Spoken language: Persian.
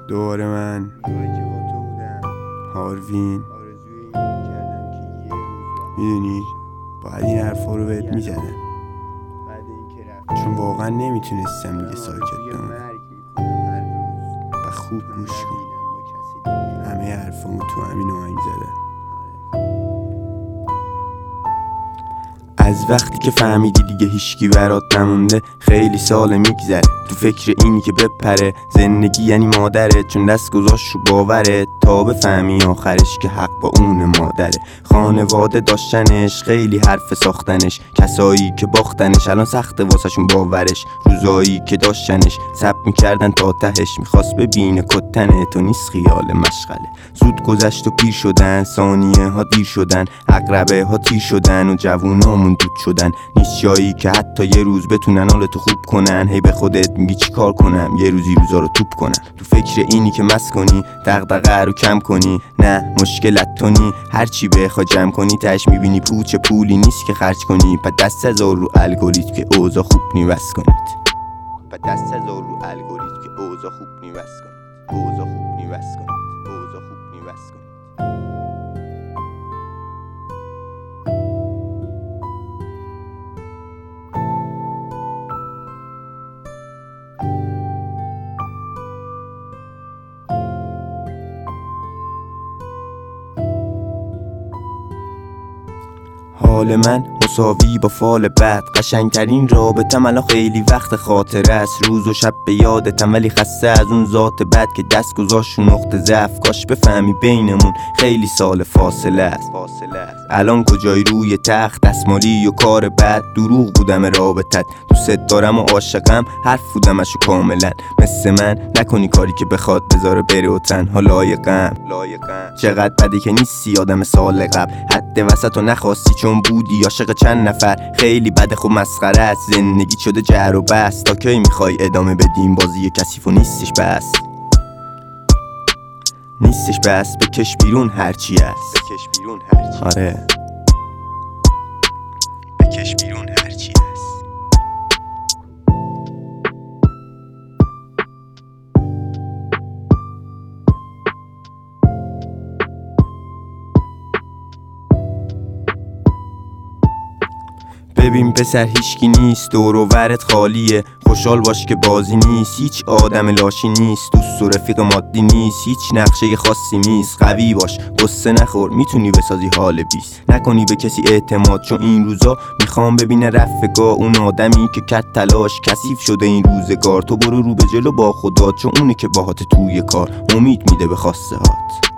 دوباره من جایی که با تو بودم هاروین آرزوی این کردم که یه روز میدونی باید این حرفا رو بهت میزدم بعد این که رفت چون واقعا نمیتونستم دیگه ساکت بمونم مرگ میکنم هر روز و خوب گوش کن نبینم با کسی دیگه. همه حرفامو تو همین آهنگ زدم از وقتی که فهمیدی دیگه هیچکی برات نمونده خیلی سال میگذره تو فکر اینی که بپره زندگی یعنی مادره چون دست گذاشت رو باوره تا بفهمی آخرش که حق با اون مادره خانواده داشتنش خیلی حرف ساختنش کسایی که باختنش الان سخته واسهشون باورش روزایی که داشتنش سب میکردن تا تهش میخواست ببینه کتنه تو نیست خیال مشغله زود گذشت و پیر شدن ثانیه ها دیر شدن عقربه ها تیر شدن و جوونامون دود شدن نیست جایی که حتی یه روز بتونن حالتو خوب کنن هی به خودت میگی چی کار کنم یه روزی روزا رو توپ کنم تو فکر اینی که مست کنی دغدغه رو کم کنی نه مشکلت تونی هرچی بخوای جمع کنی تاش میبینی پوچ پولی نیست که خرج کنی پس دست از رو الگوریتم که اوضاع خوب نیوست کنید پس دست از رو الگوریتم که اوضاع خوب نیوست کنید اوضاع خوب نیوست کنید اوضاع خوب نیوست کنید حال من مساوی با فال بد قشنگترین رابطم الان خیلی وقت خاطره است روز و شب به یادتم ولی خسته از اون ذات بد که دست گذاشت نقطه ضعف کاش بفهمی بینمون خیلی سال فاصله است الان کجای روی تخت دستمالی و کار بد دروغ بودم رابطت دوست دارم و عاشقم حرف بودمش و کاملا مثل من نکنی کاری که بخواد بذاره بره و تنها لایقم چقدر بده که نیستی آدم سال قبل حد وسط و نخواستی چون بودی عاشق چند نفر خیلی بده خب مسخره است زندگی شده جر و بس تا کی میخوای ادامه بدیم بازی کثیف و نیستش بس بکش بیرون هرچی است آره بکش بیرون هرچی است ببین پسر هیچکی نیست دور و برت خالیه خوشحال باش که بازی نیست هیچ آدم لاشی نیست دوست و رفیق مادی نیست هیچ نقشه خاصی نیست قوی باش قصه نخور میتونی بسازی حال بیست نکنی به کسی اعتماد چون این روزا میخوام ببینه رفقا اون آدمی که کرد تلاش کثیف شده این روزگار تو برو رو به جلو با خدا چون اونه که باهات توی کار امید میده به خواسته هات